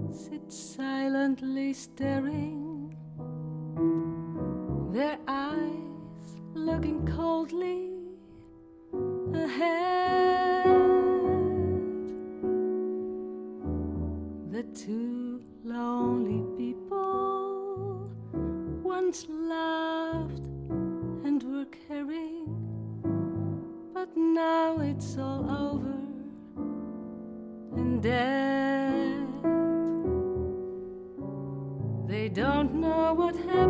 sit silently staring, their eyes looking coldly ahead. The two lonely people once loved and were caring, but now it's all over and dead. They don't know what happened